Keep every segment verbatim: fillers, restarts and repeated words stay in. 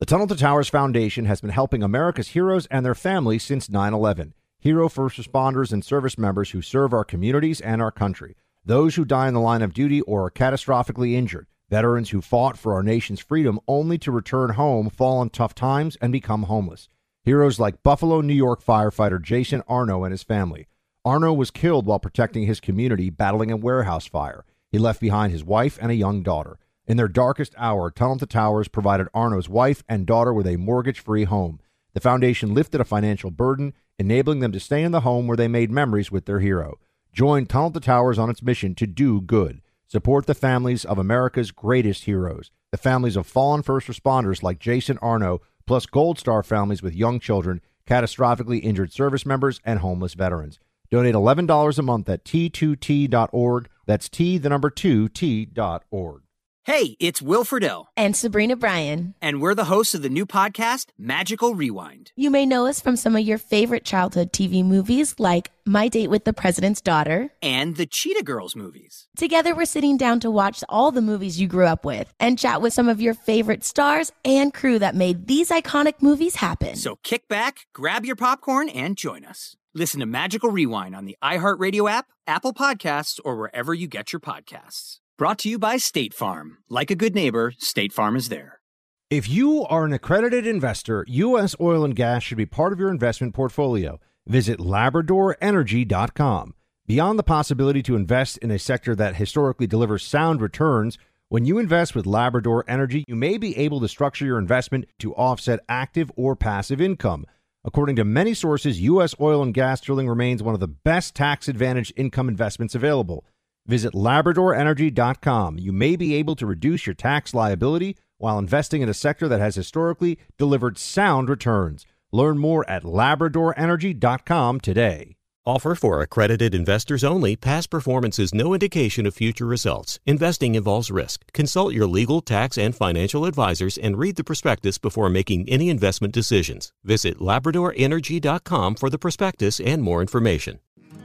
The Tunnel to Towers Foundation has been helping America's heroes and their families since nine eleven. Hero first responders and service members who serve our communities and our country. Those who die in the line of duty or are catastrophically injured. Veterans who fought for our nation's freedom only to return home, fall in tough times, and become homeless. Heroes like Buffalo, New York firefighter Jason Arno and his family. Arno was killed while protecting his community battling a warehouse fire. He left behind his wife and a young daughter. In their darkest hour, Tunnel to Towers provided Arno's wife and daughter with a mortgage-free home. The foundation lifted a financial burden, enabling them to stay in the home where they made memories with their hero. Join Tunnel to Towers on its mission to do good. Support the families of America's greatest heroes, the families of fallen first responders like Jason Arno, plus Gold Star families with young children, catastrophically injured service members, and homeless veterans. Donate eleven dollars a month at T two T dot org. That's T, the number two, T dot org. Hey, it's Will Friedle. And Sabrina Bryan. And we're the hosts of the new podcast, Magical Rewind. You may know us from some of your favorite childhood T V movies like My Date with the President's Daughter. And the Cheetah Girls movies. Together, we're sitting down to watch all the movies you grew up with and chat with some of your favorite stars and crew that made these iconic movies happen. So kick back, grab your popcorn, and join us. Listen to Magical Rewind on the iHeartRadio app, Apple Podcasts, or wherever you get your podcasts. Brought to you by State Farm. Like a good neighbor, State Farm is there. If you are an accredited investor, U S oil and gas should be part of your investment portfolio. Visit Labrador Energy dot com. Beyond the possibility to invest in a sector that historically delivers sound returns, when you invest with Labrador Energy, you may be able to structure your investment to offset active or passive income. According to many sources, U S oil and gas drilling remains one of the best tax-advantaged income investments available. Visit Labrador Energy dot com. You may be able to reduce your tax liability while investing in a sector that has historically delivered sound returns. Learn more at Labrador Energy dot com today. Offer for accredited investors only. Past performance is no indication of future results. Investing involves risk. Consult your legal, tax, and financial advisors and read the prospectus before making any investment decisions. Visit Labrador Energy dot com for the prospectus and more information.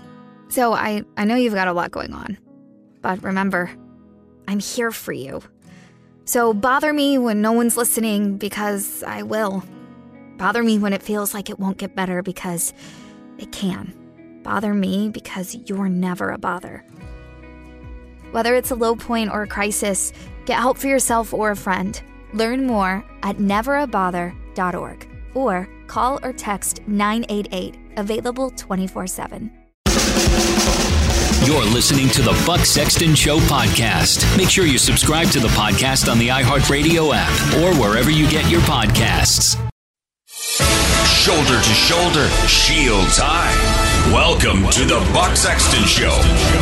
So I, I know you've got a lot going on. But remember, I'm here for you. So bother me when no one's listening, because I will. Bother me when it feels like it won't get better, because it can. Bother me because you're never a bother. Whether it's a low point or a crisis, get help for yourself or a friend. Learn more at never a bother dot org or call or text nine eight eight, available twenty-four seven. You're listening to the Buck Sexton Show podcast. Make sure you subscribe to the podcast on the iHeartRadio app or wherever you get your podcasts. Shoulder to shoulder, shields high. Welcome to the Buck Sexton Show.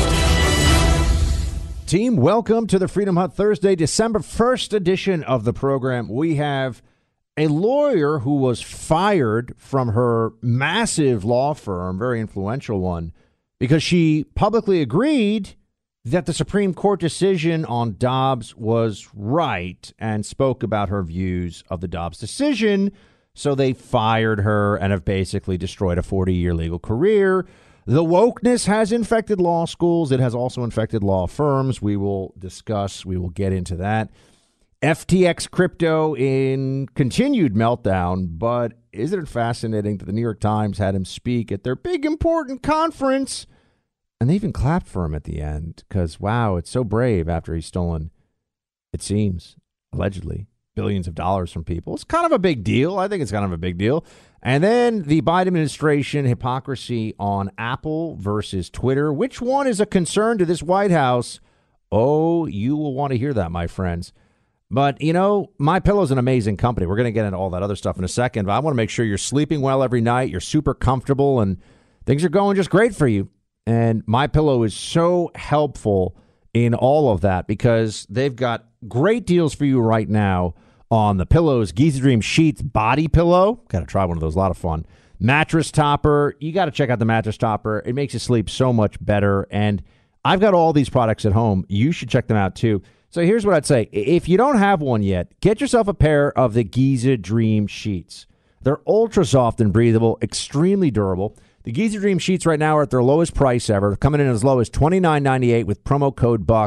Team, welcome to the Freedom Hut Thursday, December first edition of the program. We have a lawyer who was fired from her massive law firm, very influential one, because she publicly agreed that the Supreme Court decision on Dobbs was right and spoke about her views of the Dobbs decision. So they fired her and have basically destroyed a forty-year legal career. The wokeness has infected law schools. It has also infected law firms. We will discuss, we will get into that. F T X crypto in continued meltdown, but isn't it fascinating that the New York Times had him speak at their big important conference, and they even clapped for him at the end because, wow, it's so brave after he's stolen, it seems, allegedly, billions of dollars from people. It's kind of a big deal. I think it's kind of a big deal. And then the Biden administration hypocrisy on Apple versus Twitter. Which one is a concern to this White House? Oh, you will want to hear that, my friends. But, you know, MyPillow is an amazing company. We're going to get into all that other stuff in a second. But I want to make sure you're sleeping well every night. You're super comfortable and things are going just great for you. And MyPillow is so helpful in all of that because they've got great deals for you right now on the pillows. Giza Dream Sheets Body Pillow. Got to try one of those. A lot of fun. Mattress Topper. You got to check out the Mattress Topper. It makes you sleep so much better. And I've got all these products at home. You should check them out, too. So here's what I'd say. If you don't have one yet, get yourself a pair of the Giza Dream Sheets. They're ultra soft and breathable, extremely durable. The Giza Dream Sheets right now are at their lowest price ever, coming in as low as twenty-nine ninety-eight with promo code BUCK.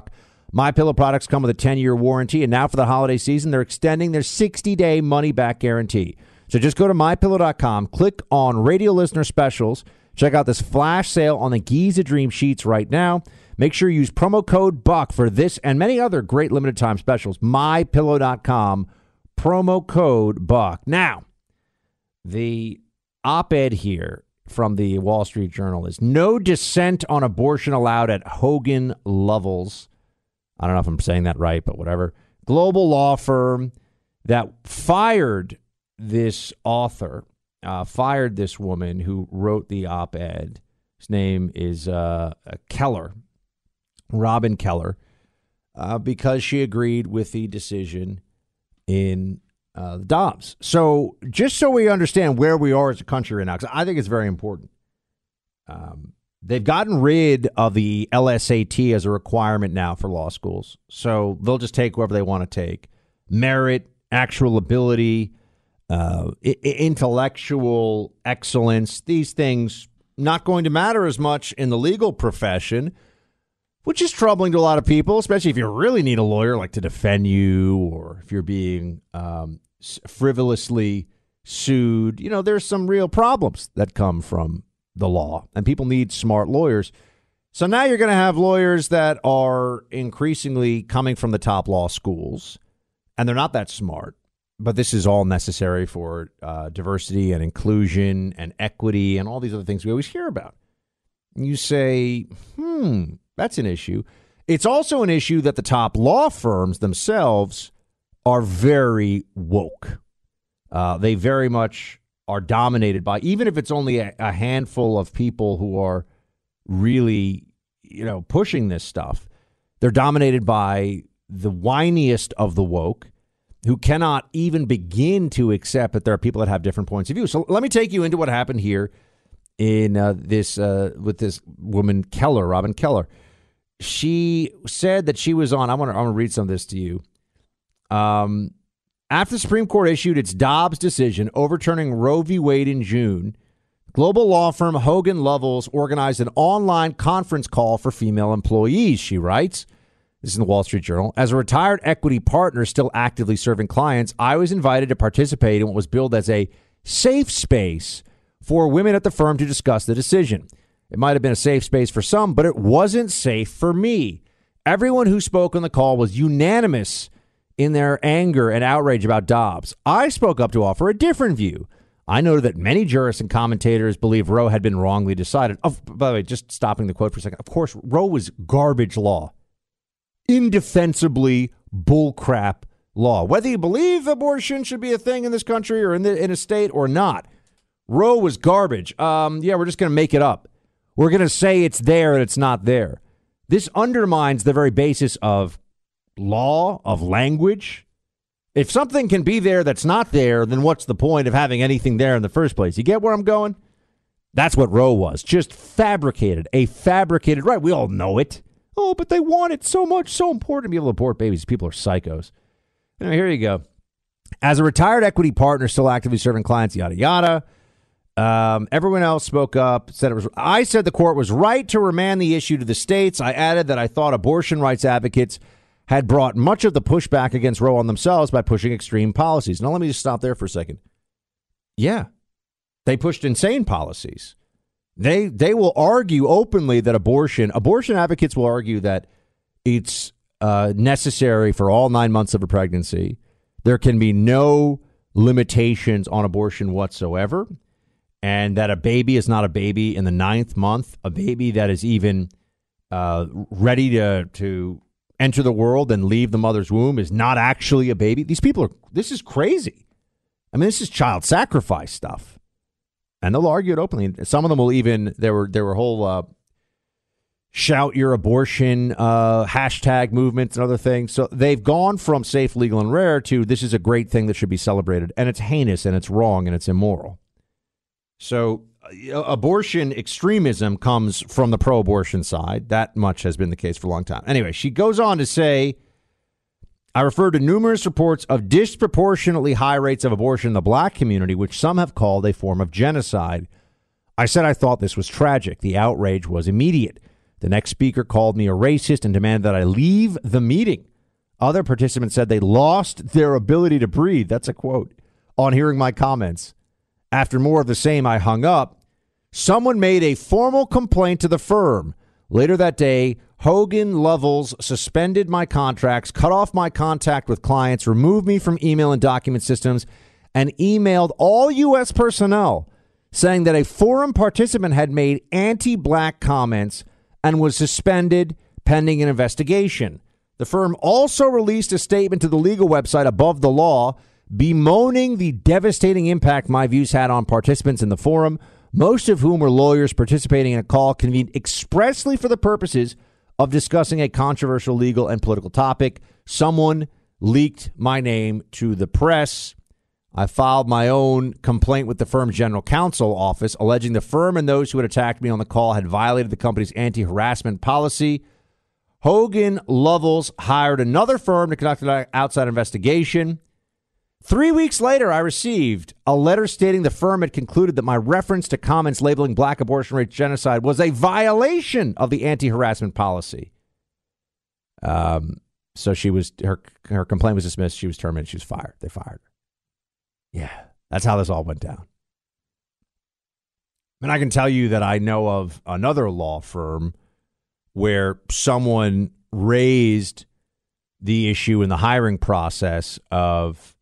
MyPillow products come with a ten-year warranty, and now for the holiday season, they're extending their sixty-day money-back guarantee. So just go to my pillow dot com, click on radio listener specials, check out this flash sale on the Giza Dream sheets right now. Make sure you use promo code BUCK for this and many other great limited time specials. my pillow dot com, promo code BUCK. Now, the op-ed here from the Wall Street Journal is no dissent on abortion allowed at Hogan Lovells. I don't know if I'm saying that right, but whatever. Global law firm that fired this author, uh, fired this woman who wrote the op-ed. His name is uh, Keller, Robin Keller, uh, because she agreed with the decision in uh, Dobbs. So just so we understand where we are as a country right now, because I think it's very important. Um, they've gotten rid of the L S A T as a requirement now for law schools. So they'll just take whoever they want to take. Merit, actual ability, uh, I- intellectual excellence, these things not going to matter as much in the legal profession, which is troubling to a lot of people, especially if you really need a lawyer like to defend you, or if you're being um, frivolously sued. You know, there's some real problems that come from the law, and people need smart lawyers. So now you're going to have lawyers that are increasingly coming from the top law schools, and they're not that smart. But this is all necessary for uh, diversity and inclusion and equity and all these other things we always hear about. You say, hmm, that's an issue. It's also an issue that the top law firms themselves are very woke. Uh, they very much are dominated by, even if it's only a, a handful of people who are really, you know, pushing this stuff, they're dominated by the whiniest of the woke, who cannot even begin to accept that there are people that have different points of view. So let me take you into what happened here in uh, this uh, with this woman, Keller, Robin Keller. She said that she was on, I want to I want to read some of this to you. Um, after the Supreme Court issued its Dobbs decision overturning Roe v. Wade in June, global law firm Hogan Lovells organized an online conference call for female employees, she writes. This is in the Wall Street Journal. As a retired equity partner still actively serving clients, I was invited to participate in what was billed as a safe space for women at the firm to discuss the decision. It might have been a safe space for some, but it wasn't safe for me. Everyone who spoke on the call was unanimous in their anger and outrage about Dobbs. I spoke up to offer a different view. I noted that many jurists and commentators believe Roe had been wrongly decided. Oh, by the way, just stopping the quote for a second. Of course, Roe was garbage law. Indefensibly bullcrap law. Whether you believe abortion should be a thing in this country or in the in a state or not, Roe was garbage. Um, yeah, we're just going to make it up. We're going to say it's there and it's not there. This undermines the very basis of law, of language. If something can be there that's not there, then what's the point of having anything there in the first place? You get where I'm going? That's what Roe was. Just fabricated. A fabricated right. We all know it. Oh, but they want it so much, so important to be able to abort babies. People are psychos. Anyway, here you go. As a retired equity partner still actively serving clients, yada, yada. Um, everyone else spoke up, said it was. I said the court was right to remand the issue to the states. I added that I thought abortion rights advocates had brought much of the pushback against Roe on themselves by pushing extreme policies. Now, let me just stop there for a second. Yeah, they pushed insane policies. They they will argue openly that abortion, abortion advocates will argue that it's uh, necessary for all nine months of a pregnancy. There can be no limitations on abortion whatsoever, and that a baby is not a baby in the ninth month. A baby that is even uh, ready to to enter the world and leave the mother's womb is not actually a baby. These people are, this is crazy. I mean, this is child sacrifice stuff. And they'll argue it openly. Some of them will even, there were there were whole uh, shout your abortion uh, hashtag movements and other things. So they've gone from safe, legal, and rare to this is a great thing that should be celebrated. And it's heinous and it's wrong and it's immoral. So uh, abortion extremism comes from the pro-abortion side. That much has been the case for a long time. Anyway, she goes on to say, I refer to numerous reports of disproportionately high rates of abortion in the black community, which some have called a form of genocide. I said I thought this was tragic. The outrage was immediate. The next speaker called me a racist and demanded that I leave the meeting. Other participants said they lost their ability to breathe. That's a quote. On hearing my comments. After more of the same, I hung up. Someone made a formal complaint to the firm. Later that day, Hogan Lovells suspended my contracts, cut off my contact with clients, removed me from email and document systems, and emailed all U S personnel saying that a forum participant had made anti-black comments and was suspended pending an investigation. The firm also released a statement to the legal website Above the Law, bemoaning the devastating impact my views had on participants in the forum, most of whom were lawyers participating in a call convened expressly for the purposes of discussing a controversial legal and political topic. Someone leaked my name to the press. I filed my own complaint with the firm's general counsel office, alleging the firm and those who had attacked me on the call had violated the company's anti-harassment policy. Hogan Lovells hired another firm to conduct an outside investigation. Three weeks later, I received a letter stating the firm had concluded that my reference to comments labeling black abortion rape genocide was a violation of the anti-harassment policy. Um, so she was her her complaint was dismissed. She was terminated. She was fired. They fired her. Yeah, that's how this all went down. And I can tell you that I know of another law firm where someone raised the issue in the hiring process of,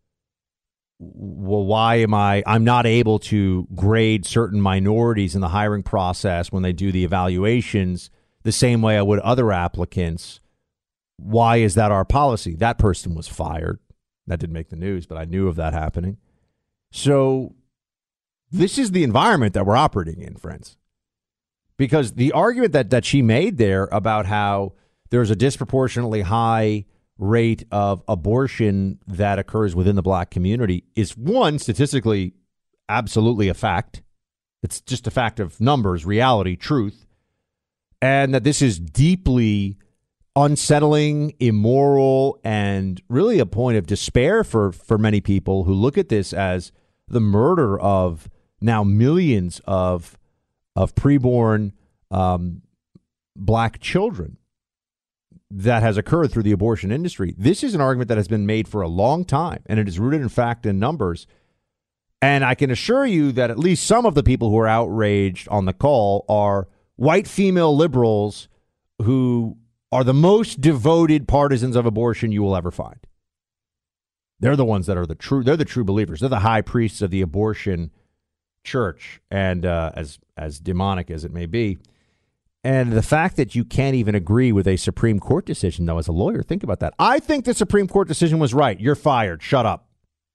well, why am I, I'm not able to grade certain minorities in the hiring process when they do the evaluations the same way I would other applicants. Why is that our policy? That person was fired. That didn't make the news, but I knew of that happening. So this is the environment that we're operating in, friends. Because the argument that, that she made there about how there's a disproportionately high rate of abortion that occurs within the black community is, one, statistically absolutely a fact. It's just a fact of numbers, reality, truth. And that this is deeply unsettling, immoral, and really a point of despair for, for many people who look at this as the murder of now millions of of preborn um, black children that has occurred through the abortion industry. This is an argument that has been made for a long time, and it is rooted in fact and numbers. And I can assure you that at least some of the people who are outraged on the call are white female liberals who are the most devoted partisans of abortion you will ever find. They're the ones that are the true, they're the true believers. They're the high priests of the abortion church, and uh, as as demonic as it may be. And the fact that you can't even agree with a Supreme Court decision, though, as a lawyer, think about that. I think the Supreme Court decision was right. You're fired. Shut up.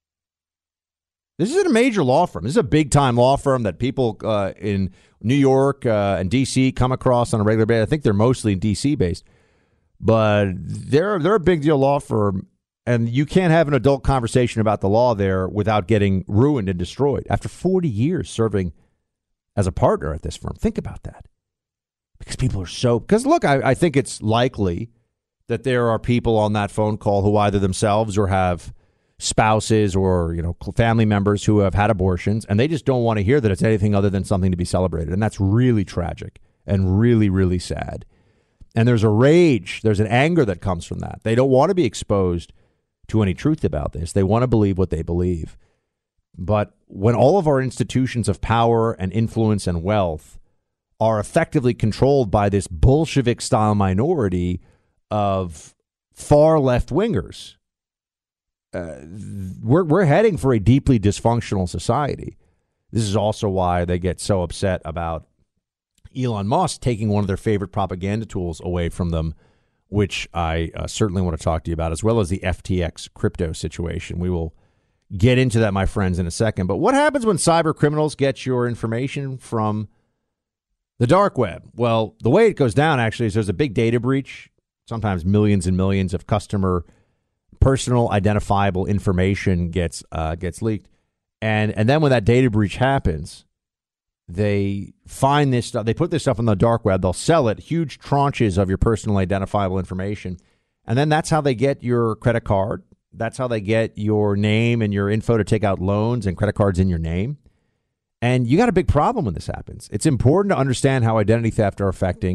This is a major law firm. This is a big-time law firm that people uh, in New York uh, and D C come across on a regular basis. I think they're mostly D C based, but they're they're a big deal law firm. And you can't have an adult conversation about the law there without getting ruined and destroyed. After forty years serving as a partner at this firm, think about that. Because people are so, because look, I, I think it's likely that there are people on that phone call who either themselves or have spouses or, you know, family members who have had abortions, and they just don't want to hear that it's anything other than something to be celebrated. And that's really tragic and really, really sad. And there's a rage, there's an anger that comes from that. They don't want to be exposed to any truth about this. They want to believe what they believe. But when all of our institutions of power and influence and wealth are effectively controlled by this Bolshevik-style minority of far left-wingers, uh, we're, we're heading for a deeply dysfunctional society. This is also why they get so upset about Elon Musk taking one of their favorite propaganda tools away from them, which I uh, certainly want to talk to you about, as well as the F T X crypto situation. We will get into that, my friends, in a second. But what happens when cyber criminals get your information from the dark web? Well, the way it goes down, actually, is there's a big data breach. Sometimes millions and millions of customer personal identifiable information gets uh, gets leaked. And, and then when that data breach happens, they find this stuff, they put this stuff on the dark web, they'll sell it, huge tranches of your personal identifiable information. And then that's how they get your credit card. That's how they get your name and your info to take out loans and credit cards in your name. And you got a big problem when this happens. It's important to understand how identity theft are affecting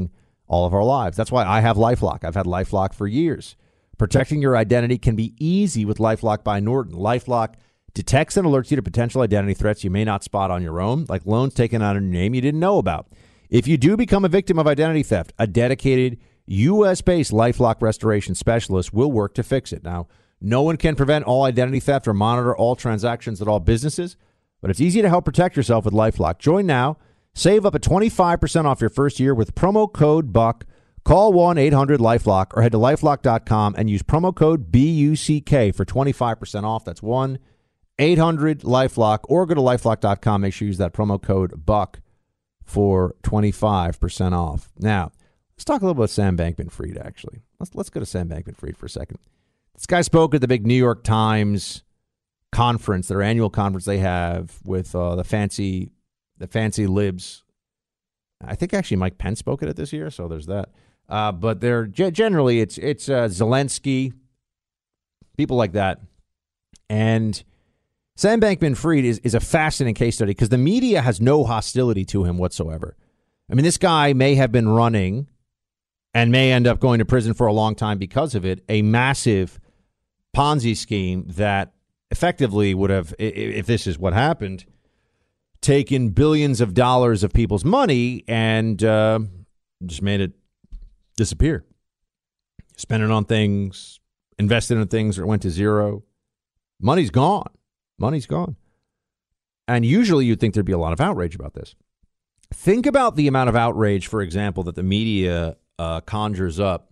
all of our lives. That's why I have LifeLock. I've had LifeLock for years. Protecting your identity can be easy with LifeLock by Norton. LifeLock detects and alerts you to potential identity threats you may not spot on your own, like loans taken out in your name you didn't know about. If you do become a victim of identity theft, a dedicated U S-based LifeLock restoration specialist will work to fix it. Now, no one can prevent all identity theft or monitor all transactions at all businesses, but it's easy to help protect yourself with LifeLock. Join now. Save up to twenty-five percent off your first year with promo code BUCK. Call one eight hundred LifeLock or head to lifelock dot com and use promo code B U C K for twenty-five percent off. That's one eight hundred LifeLock or go to lifelock dot com. Make sure you use that promo code BUCK for twenty-five percent off. Now, let's talk a little about Sam Bankman-Fried, actually. Let's, let's go to Sam Bankman-Fried for a second. This guy spoke at the big New York Times conference, their annual conference they have with uh, the fancy the fancy libs. I think actually Mike Pence spoke at it this year, so there's that. Uh, but they're g- generally it's it's uh, Zelensky, people like that. And Sam Bankman-Fried is, is a fascinating case study because the media has no hostility to him whatsoever. I mean, this guy may have been running and may end up going to prison for a long time because of it, a massive Ponzi scheme that effectively would have, if this is what happened, taken billions of dollars of people's money and uh, just made it disappear. Spent it on things, invested in things that went to zero. Money's gone. Money's gone. And usually you'd think there'd be a lot of outrage about this. Think about the amount of outrage, for example, that the media uh, conjures up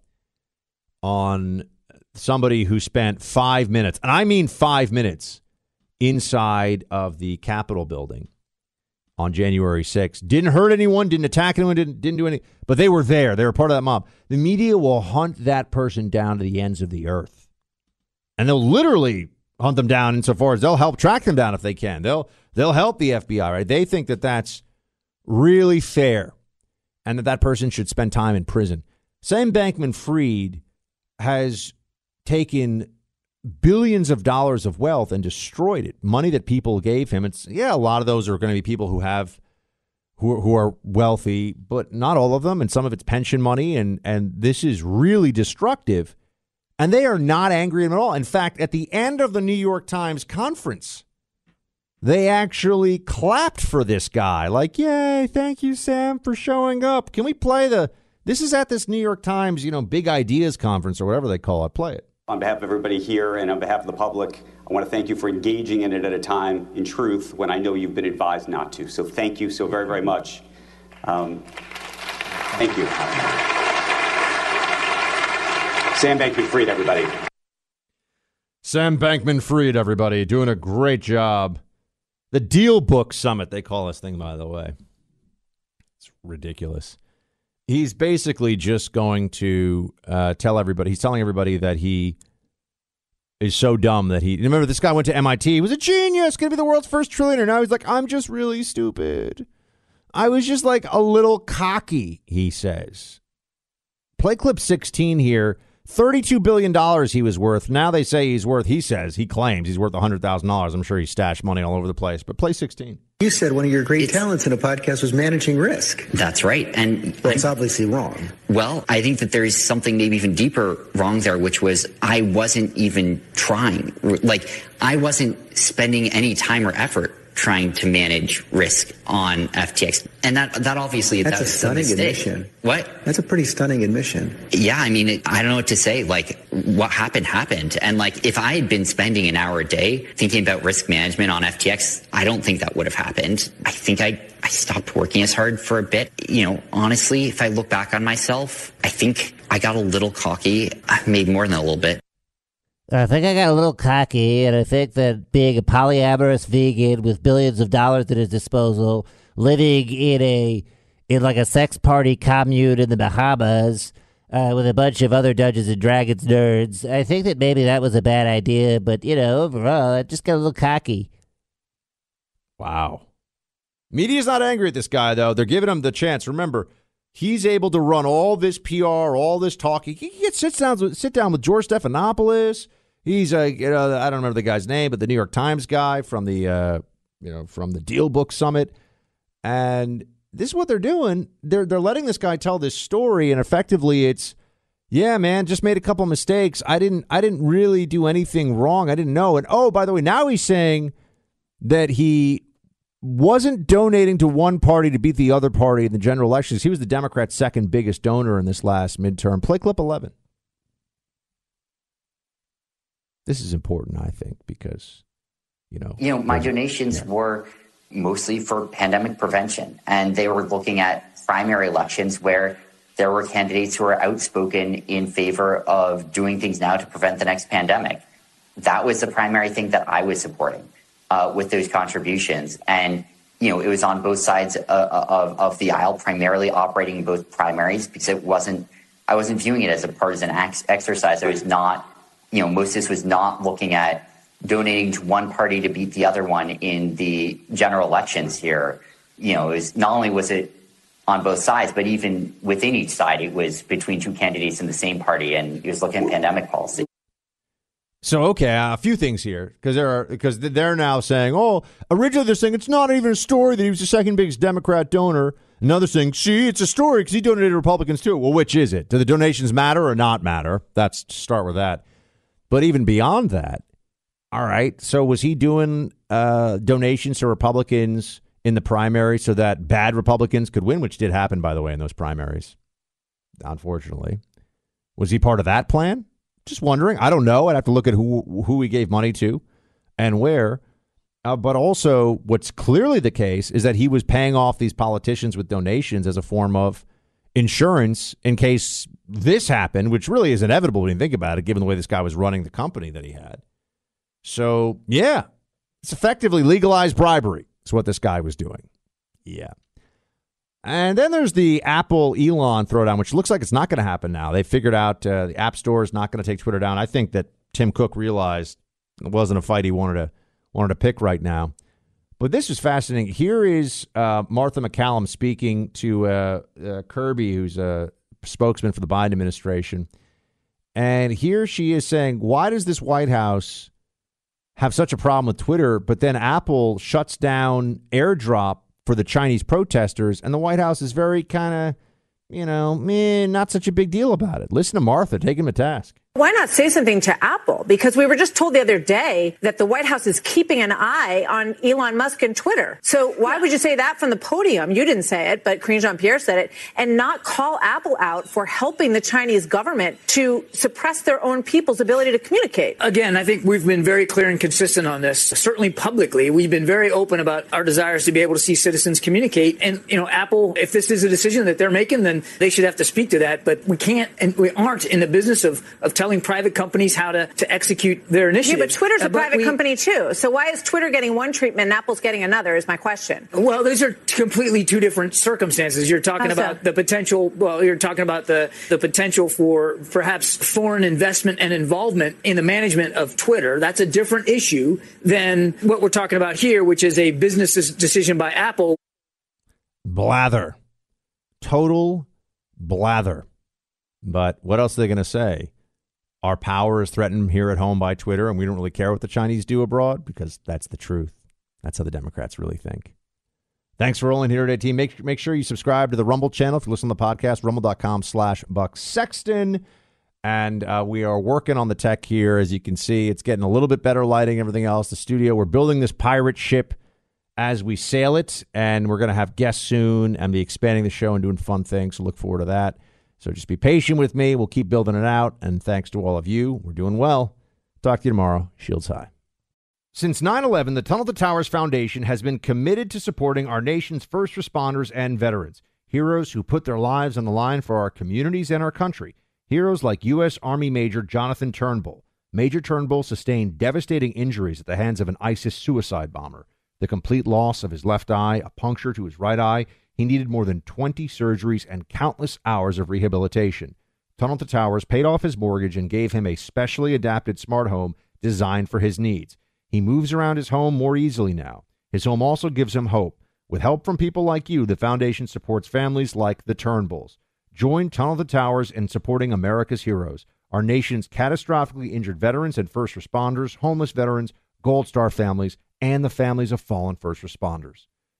on somebody who spent five minutes, and I mean five minutes, inside of the Capitol building on January sixth. Didn't hurt anyone, didn't attack anyone, didn't, didn't do anything, but they were there. They were part of that mob. The media will hunt that person down to the ends of the earth. And they'll literally hunt them down insofar as they'll help track them down if they can. They'll they'll help the F B I, right? They think that that's really fair and that that person should spend time in prison. Sam Bankman-Fried has taken billions of dollars of wealth and destroyed it. Money that people gave him. It's yeah, a lot of those are going to be people who have who who are wealthy, but not all of them. And some of it's pension money, and and this is really destructive. And they are not angry at him at all. In fact, at the end of the New York Times conference, they actually clapped for this guy. Like, yay, thank you, Sam, for showing up. Can we play the, this is at this New York Times, you know, Big Ideas Conference or whatever they call it. Play it. On behalf of everybody here and on behalf of the public, I want to thank you for engaging in it at a time, in truth, when I know you've been advised not to. So thank you so very, very much. Um, thank you. Sam Bankman-Fried, everybody. Sam Bankman-Fried, everybody, doing a great job. The Deal Book Summit, they call this thing, by the way. It's ridiculous. He's basically just going to uh, tell everybody, he's telling everybody that he is so dumb that he, remember this guy went to M I T, he was a genius, going to be the world's first trillionaire. Now he's like, I'm just really stupid. I was just like a little cocky, he says. Play clip sixteen here. thirty-two billion dollars he was worth. Now they say he's worth, he says, he claims he's worth one hundred thousand dollars. I'm sure he stashed money all over the place. But play sixteen. You said one of your great it's, talents in a podcast was managing risk. That's right. And well, it's obviously wrong. Well, I think that there is something maybe even deeper wrong there, which was I wasn't even trying. Like, I wasn't spending any time or effort trying to manage risk on F T X. And that that obviously that's that a stunning a admission. What? That's a pretty stunning admission. Yeah, I mean, it, I don't know what to say. Like, what happened happened. And like, if I had been spending an hour a day thinking about risk management on F T X, I don't think that would have happened. I think I I stopped working as hard for a bit. You know, honestly, if I look back on myself, I think I got a little cocky. I made more than a little bit. I think I got a little cocky, and I think that being a polyamorous vegan with billions of dollars at his disposal, living in a in like a sex party commune in the Bahamas uh, with a bunch of other Dungeons and Dragons nerds, I think that maybe that was a bad idea. But you know, overall, I just got a little cocky. Wow. Media's not angry at this guy, though. They're giving him the chance. Remember, he's able to run all this P R, all this talk. He can get sit down with, sit down with George Stephanopoulos. He's a, you know, I don't remember the guy's name, but the New York Times guy from the, uh, you know, from the Deal Book Summit. And this is what they're doing. They're they're letting this guy tell this story, and effectively it's, yeah, man, just made a couple mistakes. I didn't I didn't really do anything wrong. I didn't know. And oh, by the way, now he's saying that he wasn't donating to one party to beat the other party in the general elections. He was the Democrats' second biggest donor in this last midterm. Play clip eleven. This is important, I think, because, you know. You know, my donations yeah. were mostly for pandemic prevention, and they were looking at primary elections where there were candidates who were outspoken in favor of doing things now to prevent the next pandemic. That was the primary thing that I was supporting uh, with those contributions. And, you know, it was on both sides uh, of, of the aisle, primarily operating in both primaries, because it wasn't, I wasn't viewing it as a partisan ex- exercise. I was not, you know, most of this was not looking at donating to one party to beat the other one in the general elections here. You know, it was, not only was it on both sides, but even within each side, it was between two candidates in the same party, and he was looking at pandemic policy. So, okay, a few things here, because they're because they're now saying, oh, originally they're saying it's not even a story that he was the second biggest Democrat donor. Another thing, see, it's a story because he donated to Republicans too. Well, which is it? Do the donations matter or not matter? That's to start with that. But even beyond that, all right, so was he doing uh, donations to Republicans in the primary so that bad Republicans could win, which did happen, by the way, in those primaries, unfortunately? Was he part of that plan? Just wondering. I don't know. I'd have to look at who who he gave money to and where. Uh, but also, what's clearly the case is that he was paying off these politicians with donations as a form of insurance in case this happened, which really is inevitable when you think about it, given the way this guy was running the company that he had. So, yeah, it's effectively legalized bribery. Is what this guy was doing. Yeah. And then there's the Apple Elon throwdown, which looks like it's not going to happen now. They figured out uh, the App Store is not going to take Twitter down. I think that Tim Cook realized it wasn't a fight he wanted to wanted to pick right now. But this is fascinating. Here is uh, Martha McCallum speaking to uh, uh, Kirby, who's a spokesman for the Biden administration. And here she is saying, why does this White House have such a problem with Twitter, but then Apple shuts down AirDrop for the Chinese protesters, and the White House is very kind of, you know, meh, not such a big deal about it. Listen to Martha, take him to task. Why not say something to Apple? Because we were just told the other day that the White House is keeping an eye on Elon Musk and Twitter. So why yeah. would you say that from the podium? You didn't say it, but Karine Jean-Pierre said it, and not call Apple out for helping the Chinese government to suppress their own people's ability to communicate? Again, I think we've been very clear and consistent on this. Certainly publicly, we've been very open about our desires to be able to see citizens communicate. And, you know, Apple, if this is a decision that they're making, then they should have to speak to that. But we can't and we aren't in the business of, of telling telling private companies how to, to execute their initiatives. Yeah, but Twitter's a uh, private we, company, too. So why is Twitter getting one treatment and Apple's getting another is my question. Well, these are completely two different circumstances. You're talking How's about that? the potential, well, you're talking about the, the potential for perhaps foreign investment and involvement in the management of Twitter. That's a different issue than what we're talking about here, which is a business decision by Apple. Blather. Total blather. But what else are they going to say? Our power is threatened here at home by Twitter, and we don't really care what the Chinese do abroad, because that's the truth. That's how the Democrats really think. Thanks for rolling here today, team. Make, make sure you subscribe to the Rumble channel if you listen to the podcast, rumble.com slash Buck Sexton. And uh, we are working on the tech here. As you can see, it's getting a little bit better lighting, everything else. The studio, we're building this pirate ship as we sail it, and we're going to have guests soon and be expanding the show and doing fun things. So look forward to that. So just be patient with me. We'll keep building it out. And thanks to all of you. We're doing well. Talk to you tomorrow. Shields high. Since nine eleven, the Tunnel to Towers Foundation has been committed to supporting our nation's first responders and veterans, heroes who put their lives on the line for our communities and our country. Heroes like U S. Army Major Jonathan Turnbull. Major Turnbull sustained devastating injuries at the hands of an ISIS suicide bomber. The complete loss of his left eye, a puncture to his right eye. He needed more than twenty surgeries and countless hours of rehabilitation. Tunnel to Towers paid off his mortgage and gave him a specially adapted smart home designed for his needs. He moves around his home more easily now. His home also gives him hope. With help from people like you, the foundation supports families like the Turnbulls. Join Tunnel to Towers in supporting America's heroes, our nation's catastrophically injured veterans and first responders, homeless veterans, Gold Star families, and the families of fallen first responders.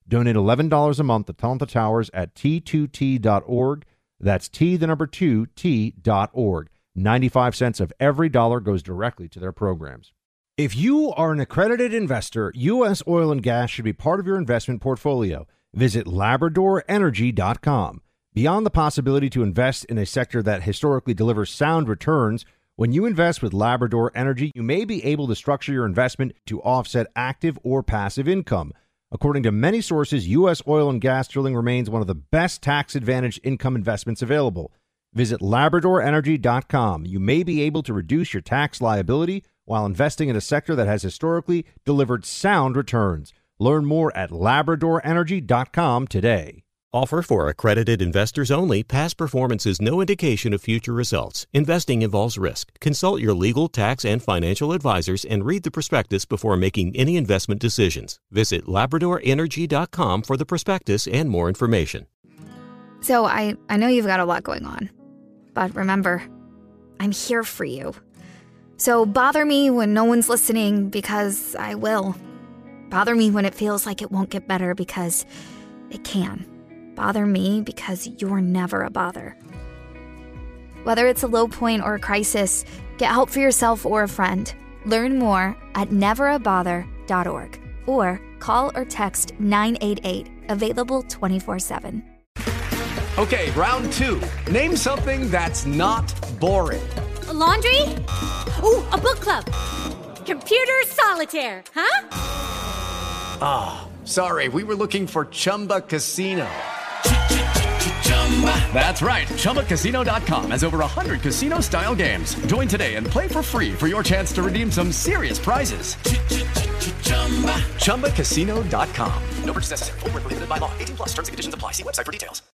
Donate eleven dollars a month to Tunnel to Towers at T two T dot org. That's T, the number two, T dot org. ninety-five cents of every dollar goes directly to their programs. If you are an accredited investor, U S oil and gas should be part of your investment portfolio. Visit Labrador Energy dot com. Beyond the possibility to invest in a sector that historically delivers sound returns, when you invest with Labrador Energy, you may be able to structure your investment to offset active or passive income. According to many sources, U S oil and gas drilling remains one of the best tax-advantaged income investments available. Visit Labrador Energy dot com. You may be able to reduce your tax liability while investing in a sector that has historically delivered sound returns. Learn more at Labrador Energy dot com today. Offer for accredited investors only. Past performance is no indication of future results. Investing involves risk. Consult your legal, tax, and financial advisors and read the prospectus before making any investment decisions. Visit Labrador Energy dot com for the prospectus and more information. So I, I know you've got a lot going on. But remember, I'm here for you. So bother me when no one's listening, because I will. Bother me when it feels like it won't get better, because it can. Bother me because you're never a bother. Whether it's a low point or a crisis, get help for yourself or a friend. Learn more at never a bother dot org or call or text nine eight eight, available twenty-four seven. Okay, round two. Name something that's not boring. A laundry? Ooh, a book club. Computer solitaire, huh? Ah, oh, sorry, we were looking for Chumba Casino. That's right, Chumba Casino dot com has over one hundred casino-style games. Join today and play for free for your chance to redeem some serious prizes. Chumba Casino dot com. No purchase necessary. Void where prohibited by law. eighteen plus terms and conditions apply. See website for details.